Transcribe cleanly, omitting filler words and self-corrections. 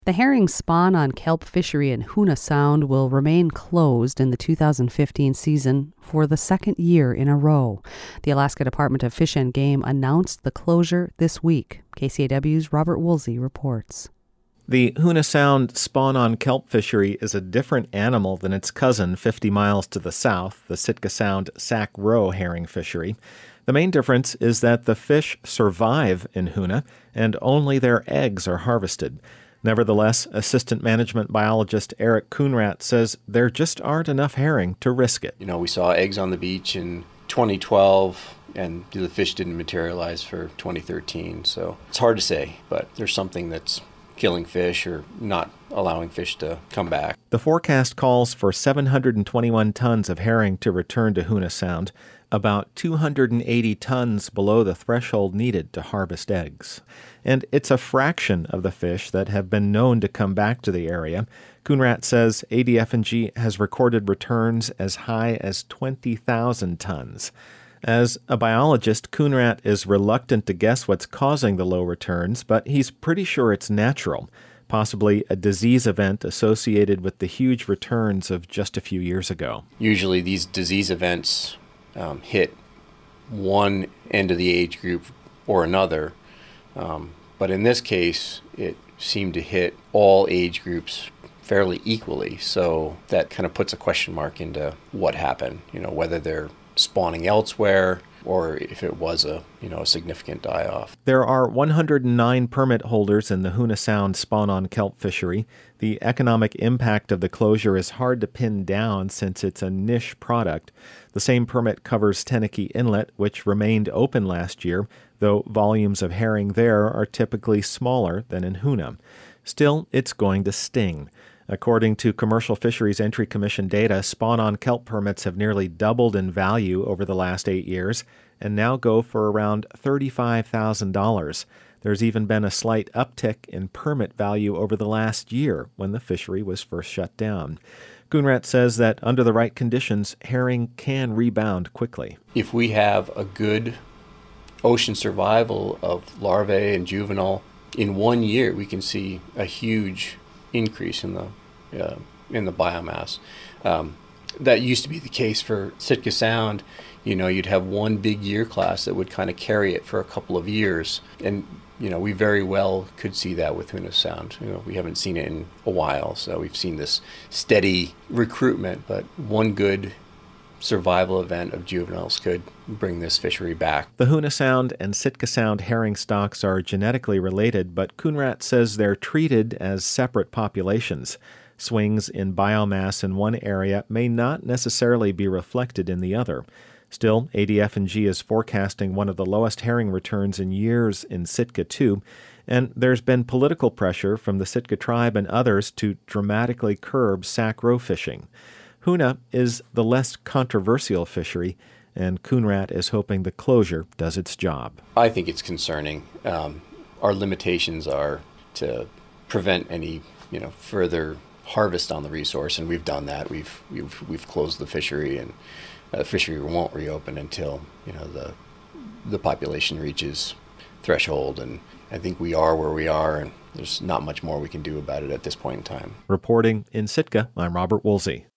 The herring spawn on kelp fishery in Hoonah Sound will remain closed in the 2015 season for the second year in a row. The Alaska Department of Fish and Game announced the closure this week. KCAW's Robert Woolsey reports. The Hoonah Sound spawn-on kelp fishery is a different animal than its cousin 50 miles to the south, the Sitka Sound Sac Roe herring fishery. The main difference is that the fish survive in Hoonah and only their eggs are harvested. Nevertheless, assistant management biologist Eric Coonrat says there just aren't enough herring to risk it. We saw eggs on the beach in 2012, and the fish didn't materialize for 2013. So it's hard to say, but there's something that's killing fish or not allowing fish to come back. The forecast calls for 721 tons of herring to return to Hoonah Sound, about 280 tons below the threshold needed to harvest eggs. And it's a fraction of the fish that have been known to come back to the area. Coonrat says ADF&G has recorded returns as high as 20,000 tons. As a biologist, Coonrat is reluctant to guess what's causing the low returns, but he's pretty sure it's natural, possibly a disease event associated with the huge returns of just a few years ago. Usually these disease events hit one end of the age group or another, but in this case, it seemed to hit all age groups fairly equally, so that kind of puts a question mark into what happened, whether they're spawning elsewhere or if it was a significant die-off. There are 109 permit holders in the Hoonah Sound spawn-on kelp fishery. The economic impact of the closure is hard to pin down since it's a niche product. The same permit covers Tenakee Inlet, which remained open last year, though volumes of herring there are typically smaller than in Hoonah. Still, it's going to sting. According to Commercial Fisheries Entry Commission data, spawn-on kelp permits have nearly doubled in value over the last 8 years and now go for around $35,000. There's even been a slight uptick in permit value over the last year when the fishery was first shut down. Coonrat says that under the right conditions, herring can rebound quickly. If we have a good ocean survival of larvae and juvenile, in 1 year we can see a huge increase in the biomass. That used to be the case for Sitka Sound. You'd have one big year class that would kind of carry it for a couple of years. And, we very well could see that with Hoonah Sound. We haven't seen it in a while, so we've seen this steady recruitment, but one good survival event of juveniles could bring this fishery back. The Hoonah Sound and Sitka Sound herring stocks are genetically related, but Coonrat says they're treated as separate populations. Swings in biomass in one area may not necessarily be reflected in the other. Still, ADF&G is forecasting one of the lowest herring returns in years in Sitka, too, and there's been political pressure from the Sitka tribe and others to dramatically curb sac roe fishing. Hoonah is the less controversial fishery, and Coonrat is hoping the closure does its job. I think it's concerning. Our limitations are to prevent any, further harvest on the resource, and we've done that. We've closed the fishery, and the fishery won't reopen until the population reaches threshold. And I think we are where we are, and there's not much more we can do about it at this point in time. Reporting in Sitka, I'm Robert Woolsey.